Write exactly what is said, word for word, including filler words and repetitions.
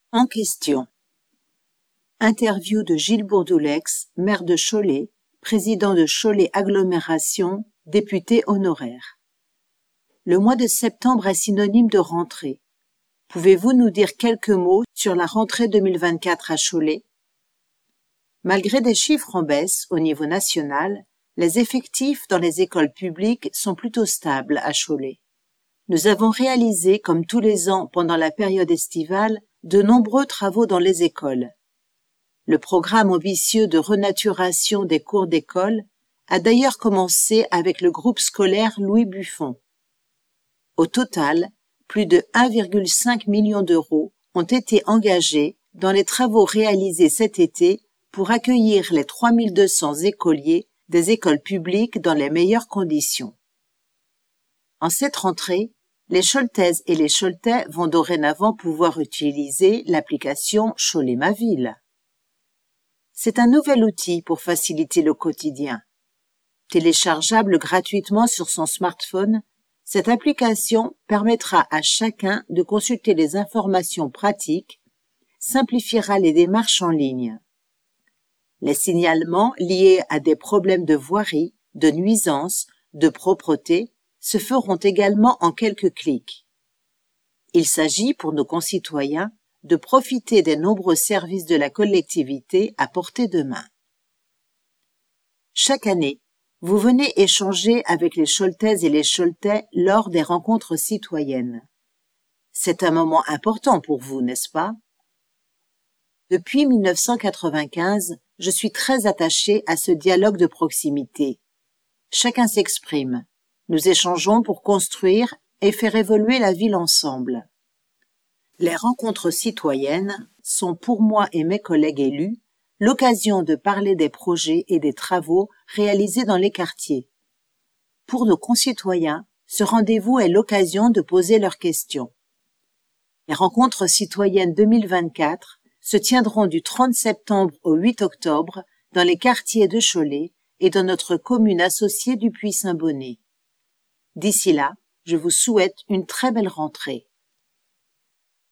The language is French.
En question. Interview de Gilles Bourdoulex, maire de Cholet, président de Cholet Agglomération, député honoraire. Le mois de septembre est synonyme de rentrée. Pouvez-vous nous dire quelques mots sur la rentrée deux mille vingt-quatre à Cholet? Malgré des chiffres en baisse au niveau national, les effectifs dans les écoles publiques sont plutôt stables à Cholet. Nous avons réalisé, comme tous les ans pendant la période estivale, de nombreux travaux dans les écoles. Le programme ambitieux de renaturation des cours d'école a d'ailleurs commencé avec le groupe scolaire Louis Buffon. Au total, plus de un virgule cinq million d'euros ont été engagés dans les travaux réalisés cet été pour accueillir les trois mille deux cents écoliers des écoles publiques dans les meilleures conditions. En cette rentrée, les Choletaises et les Choletais vont dorénavant pouvoir utiliser l'application Cholet ma ville. C'est un nouvel outil pour faciliter le quotidien. Téléchargeable gratuitement sur son smartphone, cette application permettra à chacun de consulter les informations pratiques, simplifiera les démarches en ligne. Les signalements liés à des problèmes de voirie, de nuisance, de propreté se feront également en quelques clics. Il s'agit pour nos concitoyens de profiter des nombreux services de la collectivité à portée de main. Chaque année, vous venez échanger avec les Choletaises et les Choletais lors des rencontres citoyennes. C'est un moment important pour vous, n'est-ce pas? Depuis mille neuf cent quatre-vingt-quinze, je suis très attachée à ce dialogue de proximité. Chacun s'exprime. Nous échangeons pour construire et faire évoluer la ville ensemble. Les rencontres citoyennes sont pour moi et mes collègues élus l'occasion de parler des projets et des travaux réalisés dans les quartiers. Pour nos concitoyens, ce rendez-vous est l'occasion de poser leurs questions. Les rencontres citoyennes deux mille vingt-quatre se tiendront du trente septembre au huit octobre dans les quartiers de Cholet et dans notre commune associée du Puy-Saint-Bonnet. D'ici là, je vous souhaite une très belle rentrée.